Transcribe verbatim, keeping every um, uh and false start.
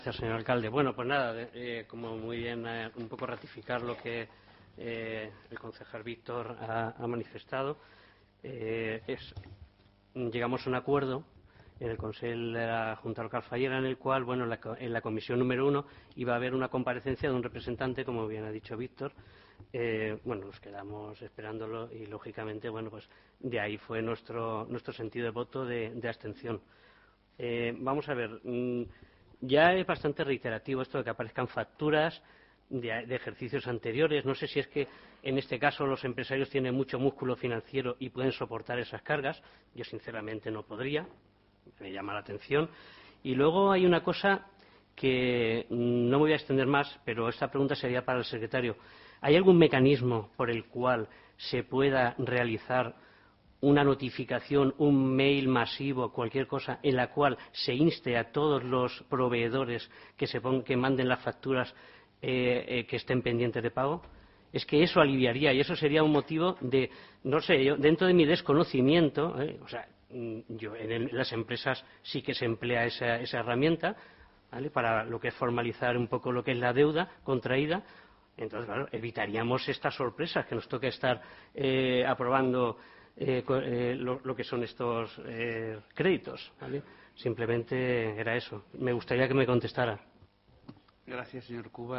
Gracias, señor alcalde. Bueno, pues nada, eh, como muy bien, eh, un poco ratificar lo que eh, el concejal Víctor ha, ha manifestado. Eh, es, llegamos a un acuerdo en el Consell de la Junta Local Fallera, en el cual, bueno, en la, en la comisión número uno iba a haber una comparecencia de un representante, como bien ha dicho Víctor. Eh, bueno, nos quedamos esperándolo y, lógicamente, bueno, pues de ahí fue nuestro, nuestro sentido de voto de, de abstención. Eh, vamos a ver, mmm, ya es bastante reiterativo esto de que aparezcan facturas de, de ejercicios anteriores. No sé si es que en este caso los empresarios tienen mucho músculo financiero y pueden soportar esas cargas. Yo sinceramente no podría, me llama la atención. Y luego hay una cosa que no me voy a extender más, pero esta pregunta sería para el secretario. ¿Hay algún mecanismo por el cual se pueda realizar una notificación, un mail masivo, cualquier cosa, en la cual se inste a todos los proveedores que, se pon, que manden las facturas eh, eh, que estén pendientes de pago? Es que eso aliviaría y eso sería un motivo de, no sé, yo, dentro de mi desconocimiento, eh, o sea, yo en, el, en las empresas sí que se emplea esa, esa herramienta, ¿vale?, para lo que es formalizar un poco lo que es la deuda contraída. Entonces, claro, evitaríamos estas sorpresas que nos toque estar eh, aprobando Eh, eh, lo, lo que son estos eh, créditos, ¿vale? Simplemente era eso. Me gustaría que me contestara. Gracias, señor Cuba.